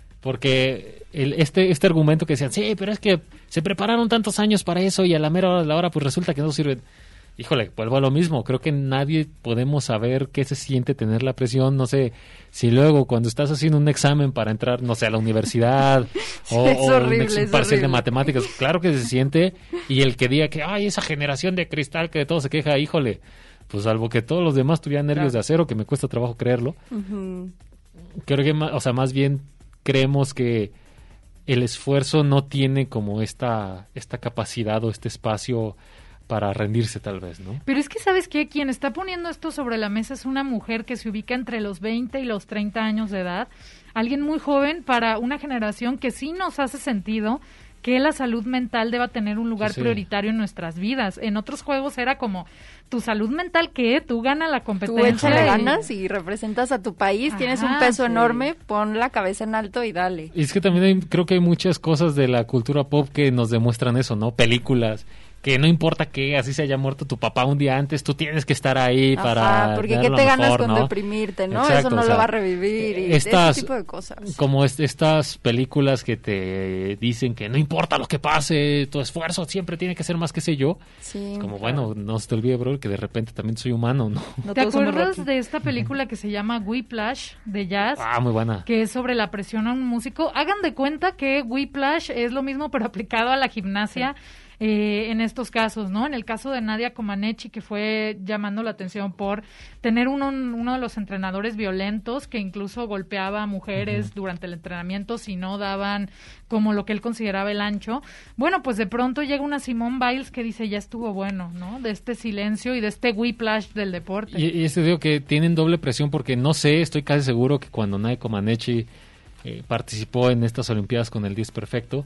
Porque el, este este argumento que decían, sí, pero es que se prepararon tantos años para eso y a la mera hora, la hora pues resulta que no sirven. Híjole, vuelvo a lo mismo. Creo que nadie podemos saber qué se siente tener la presión. No sé, si luego cuando estás haciendo un examen para entrar, no sé, a la universidad o, es o un, horrible, ex- un es parcial de horrible. matemáticas, claro que se siente. Y el que diga que, ay, esa generación de cristal que de todo se queja, híjole, pues salvo que todos los demás tuvieran nervios Claro. de acero, que me cuesta trabajo creerlo. Ujú. Creo que, ma- o sea, más bien creemos que el esfuerzo no tiene como esta, esta capacidad o este espacio para rendirse tal vez, ¿no? Pero es que, ¿sabes qué? Quien está poniendo esto sobre la mesa es una mujer que se ubica entre los veinte y los treinta años de edad. Alguien muy joven para una generación que sí nos hace sentido que la salud mental deba tener un lugar Sí, sí. prioritario en nuestras vidas. En otros juegos era como, ¿tu salud mental qué? Tú gana la Tú competencia. échale y- ganas y representas a tu país, tienes un Ajá, peso sí. enorme, pon la cabeza en alto y dale. Y es que también hay- creo que hay muchas cosas de la cultura pop que nos demuestran eso, ¿no? Películas, que no importa que así se haya muerto tu papá un día antes, tú tienes que estar ahí para Ajá, porque dar ¿qué lo te ganas mejor, con ¿no? deprimirte, no? Exacto, Eso no o lo sea, va a revivir y estas- ese tipo de cosas. Como es- estas películas que te dicen que no importa lo que pase, tu esfuerzo siempre tiene que ser más que sé yo. Sí, Como claro. bueno, no se te olvide, bro, que de repente también soy humano, ¿no? No ¿Te todos somos acuerdas Rocky. de esta película que se llama Whiplash de jazz? Ah, muy buena. Que es sobre la presión a un músico. Hagan de cuenta que Whiplash es lo mismo pero aplicado a la gimnasia eh, en estos casos, ¿no? En el caso de Nadia Comaneci, que fue llamando la atención por tener uno, uno de los entrenadores violentos que incluso golpeaba a mujeres durante el entrenamiento si no daban como lo que él consideraba el ancho. Bueno, pues de pronto llega una Simone Biles que dice, ya estuvo bueno, ¿no? De este silencio y de este Whiplash del deporte. Y, y este digo que tienen doble presión porque no sé, estoy casi seguro que cuando Nadia Comaneci eh, participó en estas Olimpiadas con el diez perfecto,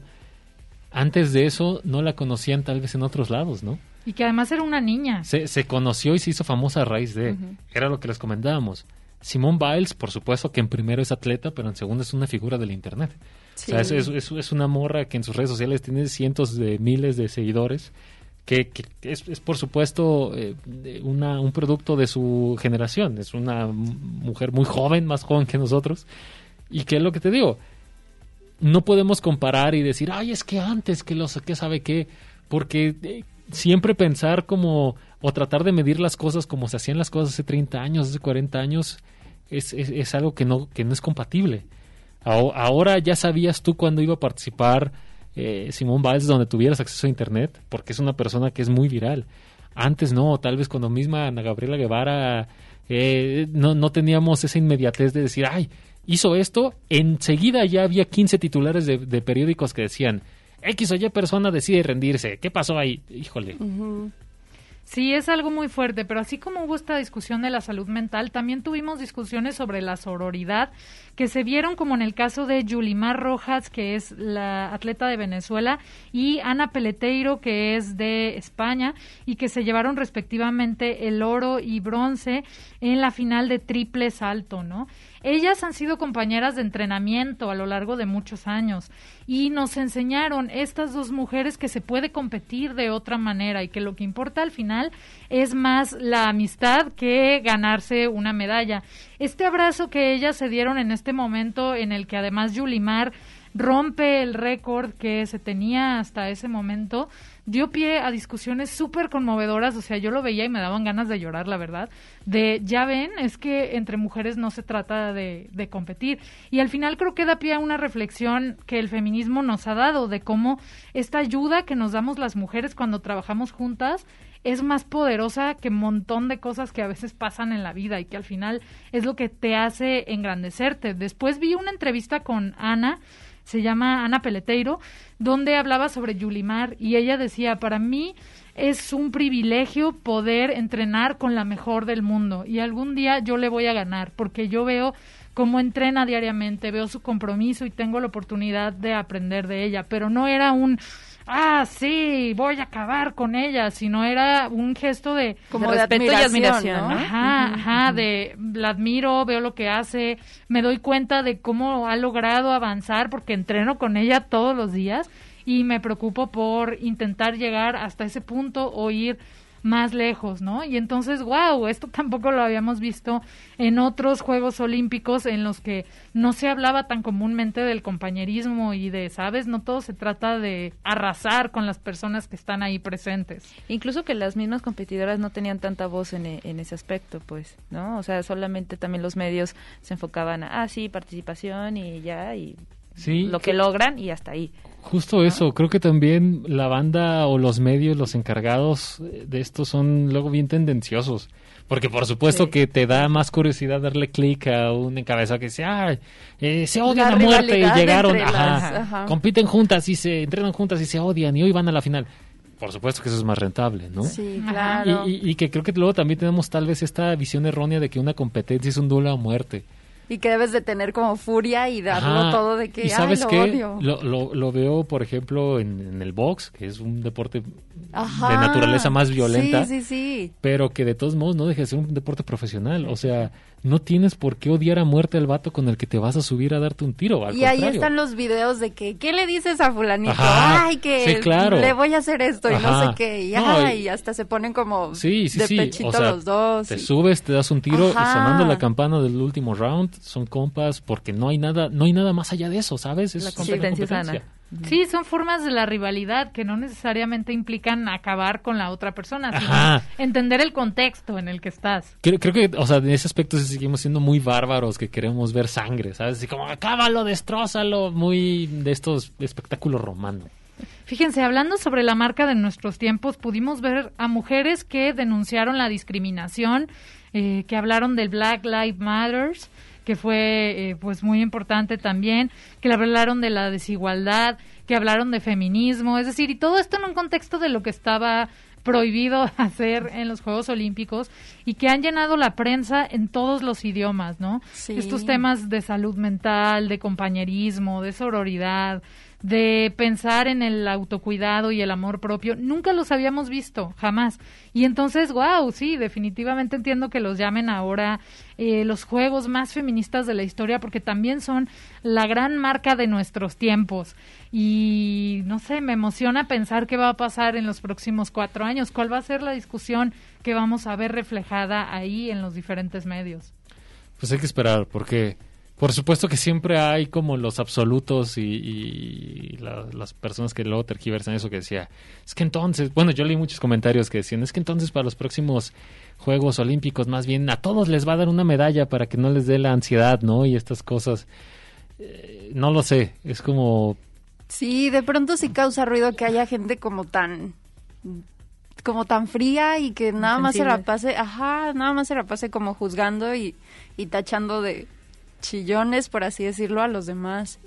antes de eso no la conocían tal vez en otros lados, ¿no? Y que además era una niña. Se, se conoció y se hizo famosa a raíz de, Ujú. era lo que les comentábamos. Simone Biles, por supuesto que en primero es atleta, pero en segundo es una figura del internet. Sí. O sea, es, es, es, es una morra que en sus redes sociales tiene cientos de miles de seguidores, que, que es, es por supuesto eh, una, un producto de su generación. Es una m- mujer muy joven, más joven que nosotros, y que es lo que te digo, no podemos comparar y decir, ay, es que antes, que los que sabe qué, porque eh, siempre pensar como, o tratar de medir las cosas como se hacían las cosas hace treinta años, hace cuarenta años, es, es, es algo que no, que no es compatible. Aho- Ahora ya sabías tú cuándo iba a participar eh, Simone Biles donde tuvieras acceso a internet, porque es una persona que es muy viral. Antes no, tal vez cuando misma Ana Gabriela Guevara eh, no, no teníamos esa inmediatez de decir, ay, hizo esto, enseguida ya había quince titulares de, de periódicos que decían, X o Y persona decide rendirse, ¿qué pasó ahí? Híjole. Ujú. Sí, es algo muy fuerte, pero así como hubo esta discusión de la salud mental, también tuvimos discusiones sobre la sororidad que se vieron como en el caso de Yulimar Rojas, que es la atleta de Venezuela, y Ana Peleteiro, que es de España, y que se llevaron respectivamente el oro y bronce en la final de triple salto, ¿no? Ellas han sido compañeras de entrenamiento a lo largo de muchos años y nos enseñaron estas dos mujeres que se puede competir de otra manera y que lo que importa al final es más la amistad que ganarse una medalla. Este abrazo que ellas se dieron en este momento en el que además Yulimar rompe el récord que se tenía hasta ese momento, dio pie a discusiones súper conmovedoras. O sea, yo lo veía y me daban ganas de llorar, la verdad, de, ya ven, es que entre mujeres no se trata de, de competir, y al final creo que da pie a una reflexión que el feminismo nos ha dado, de cómo esta ayuda que nos damos las mujeres cuando trabajamos juntas es más poderosa que un montón de cosas que a veces pasan en la vida y que al final es lo que te hace engrandecerte. Después vi una entrevista con Ana, se llama Ana Peleteiro, donde hablaba sobre Yulimar y ella decía, para mí es un privilegio poder entrenar con la mejor del mundo y algún día yo le voy a ganar porque yo veo cómo entrena diariamente, veo su compromiso y tengo la oportunidad de aprender de ella, pero no era un ah, sí, voy a acabar con ella, sino era un gesto de Como de de respeto y admiración, admiración, ¿no? ¿no? Ajá, ajá, de la admiro, veo lo que hace, me doy cuenta de cómo ha logrado avanzar porque entreno con ella todos los días y me preocupo por intentar llegar hasta ese punto o ir más lejos, ¿no? Y entonces, wow, esto tampoco lo habíamos visto en otros Juegos Olímpicos en los que no se hablaba tan comúnmente del compañerismo y de, ¿sabes? No todo se trata de arrasar con las personas que están ahí presentes. Incluso que las mismas competidoras no tenían tanta voz en, e- en ese aspecto, pues, ¿no? O sea, solamente también los medios se enfocaban a, ah, sí, participación y ya, y Sí, lo que logran y hasta ahí. justo eso, creo que también la banda o los medios, los encargados de esto son luego bien tendenciosos, porque por supuesto Sí. que te da más curiosidad darle clic a un encabezado que dice, ah, eh, se odian La a muerte y rivalidad llegaron, entre ajá, las- ajá. compiten juntas y se entrenan juntas y se odian y hoy van a la final. Por supuesto que eso es más rentable, ¿no? Sí, Ajá. claro. Y, y- y que creo que luego también tenemos tal vez esta visión errónea de que una competencia es un duelo a muerte. Y que debes de tener como furia y darlo Ajá. todo de que, ¿Y sabes ay, lo qué? odio. Lo, lo, lo veo, por ejemplo, en, en el box, que es un deporte Ajá. de naturaleza más violenta, Sí, sí, sí. pero que de todos modos no deja de ser un deporte profesional. O sea, no tienes por qué odiar a muerte al vato con el que te vas a subir a darte un tiro. Al Y ahí contrario. están los videos de que, ¿qué le dices a fulanito? Ajá. Ay, que Sí, claro. le voy a hacer esto y no Ajá. sé qué. Y, No, ay, y- hasta se ponen como Sí, sí, de sí. pechito O sea, los dos. te y- subes, te das un tiro Ajá. y sonando la campana del último round, son compas porque no hay nada, no hay nada más allá de eso, ¿sabes? Es La una competencia sana. Sí, son formas de la rivalidad que no necesariamente implican acabar con la otra persona, sino Ajá. entender el contexto en el que estás. Creo, creo que, o sea, en ese aspecto sí seguimos siendo muy bárbaros que queremos ver sangre, ¿sabes? Así como, acábalo, destrózalo, muy de estos espectáculos romanos. Fíjense, hablando sobre la marca de nuestros tiempos, pudimos ver a mujeres que denunciaron la discriminación, eh, que hablaron del Black Lives Matters, que fue eh, pues muy importante también, que hablaron de la desigualdad, que hablaron de feminismo, es decir, y todo esto en un contexto de lo que estaba prohibido hacer en los Juegos Olímpicos y que han llenado la prensa en todos los idiomas, ¿no? Sí. Estos temas de salud mental, de compañerismo, de sororidad, de pensar en el autocuidado y el amor propio, nunca los habíamos visto, jamás. Y entonces, wow, sí, definitivamente entiendo que los llamen ahora eh, los juegos más feministas de la historia, porque también son la gran marca de nuestros tiempos. Y no sé, me emociona pensar qué va a pasar en los próximos cuatro años, cuál va a ser la discusión que vamos a ver reflejada ahí en los diferentes medios. Pues hay que esperar, porque por supuesto que siempre hay como los absolutos y, y la- las personas que luego tergiversan eso, que decía, es que entonces, bueno, yo leí muchos comentarios que decían, es que entonces para los próximos Juegos Olímpicos más bien a todos les va a dar una medalla para que no les dé la ansiedad, ¿no? Y estas cosas, eh, no lo sé, es como, Sí, de pronto sí causa ruido que haya gente como tan como tan fría y que nada más se la pase, ajá, nada más se la pase como juzgando y, y tachando de chillones, por así decirlo, a los demás.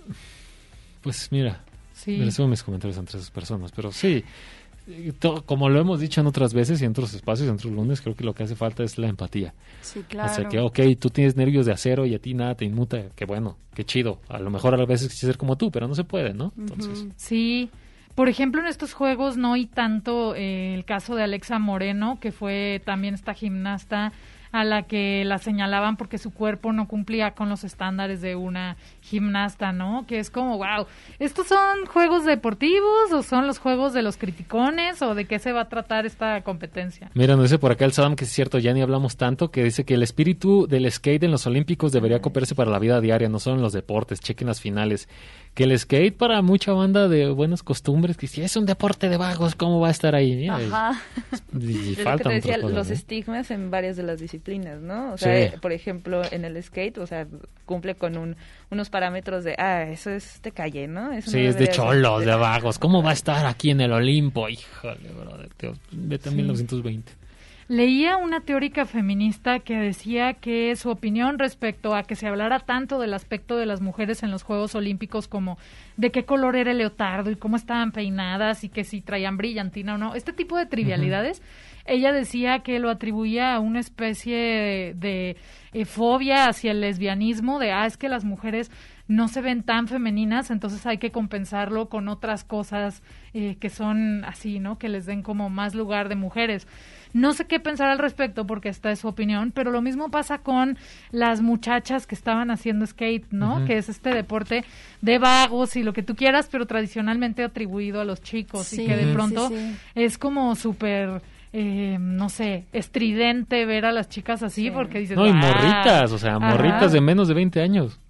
pues mira, Sí. me recibo mis comentarios entre esas personas, pero sí, eh, to- como lo hemos dicho en otras veces y en otros espacios, en otros lunes, creo que lo que hace falta es la empatía. Sí, claro. O sea que, ok, tú tienes nervios de acero y a ti nada te inmuta, qué bueno, qué chido. A lo mejor a veces quisiera ser como tú, pero no se puede, ¿no? Entonces, Ujú. Sí, por ejemplo, en estos juegos no hay tanto eh, el caso de Alexa Moreno, que fue también esta gimnasta a la que la señalaban porque su cuerpo no cumplía con los estándares de una gimnasta, ¿no? Que es como, wow, ¿estos son juegos deportivos o son los juegos de los criticones o de qué se va a tratar esta competencia? mira, nos dice por acá el Saddam que es cierto, ya ni hablamos tanto, que dice que el espíritu del skate en los Olímpicos debería copiarse para la vida diaria, no solo en los deportes, chequen las finales. Que el skate para mucha banda de buenas costumbres, que si es un deporte de vagos, ¿cómo va a estar ahí? Mira, Ajá. y, y Es lo que faltan te decía, otras cosas, los ¿eh? estigmas en varias de las disciplinas, ¿no? O sea, Sí. por ejemplo, en el skate, o sea, cumple con un, unos parámetros de, ah, eso es de calle, ¿no? Eso Sí, no es de debería cholos, ser- de vagos. ¿Cómo va a estar aquí en el Olimpo? Híjole, brother, Dios, vete a mil novecientos veinte. Leía una teórica feminista que decía que su opinión respecto a que se hablara tanto del aspecto de las mujeres en los Juegos Olímpicos como de qué color era el leotardo y cómo estaban peinadas y que si traían brillantina o no, este tipo de trivialidades, ella decía que lo atribuía a una especie de, de, eh, fobia hacia el lesbianismo, de, ah, es que las mujeres no se ven tan femeninas, entonces hay que compensarlo con otras cosas eh, que son así, ¿no? Que les den como más lugar de mujeres. No sé qué pensar al respecto porque esta es su opinión, pero lo mismo pasa con las muchachas que estaban haciendo skate, ¿no? Ujú. Que es este deporte de vagos y lo que tú quieras, pero tradicionalmente atribuido a los chicos Sí, y que de sí, pronto sí. es como súper, eh, no sé, estridente ver a las chicas así Sí. porque dices, No, y "Ah". morritas, o sea, Ajá. morritas de menos de veinte años.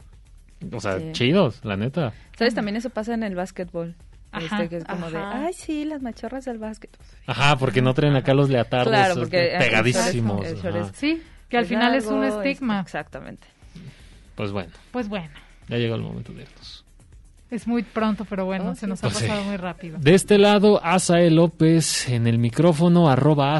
O sea, Sí. chidos, la neta. ¿Sabes? También eso pasa en el básquetbol. Ajá, Este, que es como de, ajá. ay, sí, las machorras del básquet. Ajá, porque no traen acá los leotardos Claro, este, porque, eh, pegadísimos. el short es- el short ajá. es- Sí, que al Es final es un largo, estigma. Exactamente. Pues bueno, Pues bueno, ya llegó el momento de irnos. es muy pronto, pero bueno, Oh, se sí. nos ha Pues sí. pasado muy rápido. De este lado, Asael López en el micrófono, arroba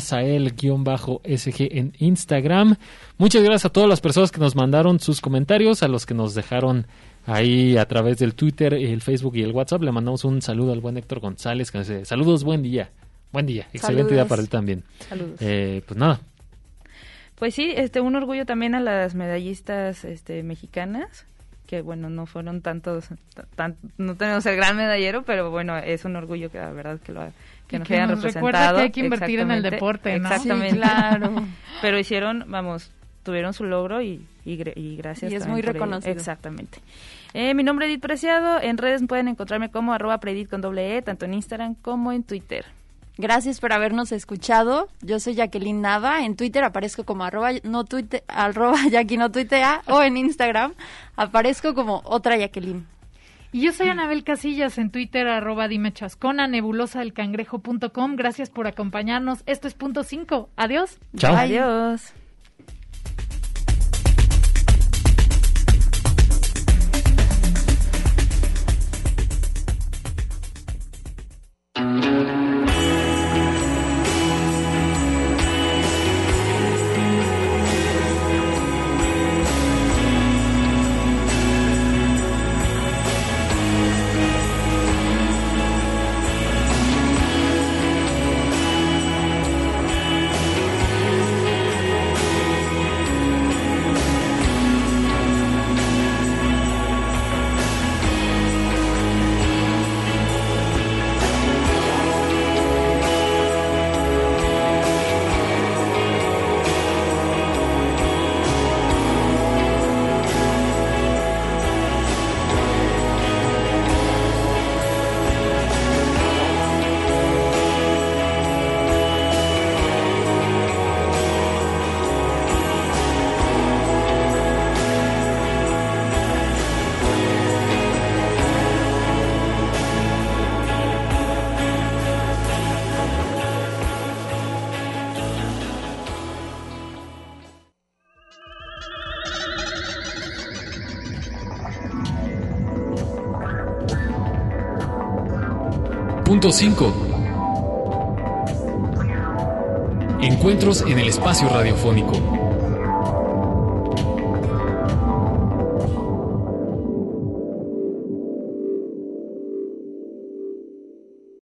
Asael-S G en Instagram. Muchas gracias a todas las personas que nos mandaron sus comentarios, a los que nos dejaron ahí a través del Twitter, el Facebook y el WhatsApp. Le mandamos un saludo al buen Héctor González, que nos dice, saludos, buen día. Buen día, excelente Saludos. día para él también. Saludos. Eh, pues nada, Pues sí, este, un orgullo también a las medallistas este, mexicanas, que bueno, no fueron tantos, tan, no tenemos el gran medallero, pero bueno, es un orgullo que la verdad que, lo, que Y nos que hayan nos recuerda representado. que hay que invertir en el Exactamente, deporte, ¿no? Exactamente. Sí, claro. Pero hicieron, vamos, tuvieron su logro y, y, gr- y gracias. Y es también muy por ello. reconocido. Exactamente. Eh, mi nombre es Edith Preciado, en redes pueden encontrarme como arroba predit con doble E, tanto en Instagram como en Twitter. Gracias por habernos escuchado. Yo soy Jacqueline Nava. En Twitter aparezco como arroba, no tuite, arroba Jackie no tuitea, o en Instagram aparezco como otra Jacqueline. Y yo soy Anabel Casillas en Twitter, arroba dime chascona, nebulosa del cangrejo punto com. Gracias por acompañarnos. Esto es Punto cinco. Adiós. chao. Bye. Adiós. Punto cinco. Encuentros en el espacio radiofónico.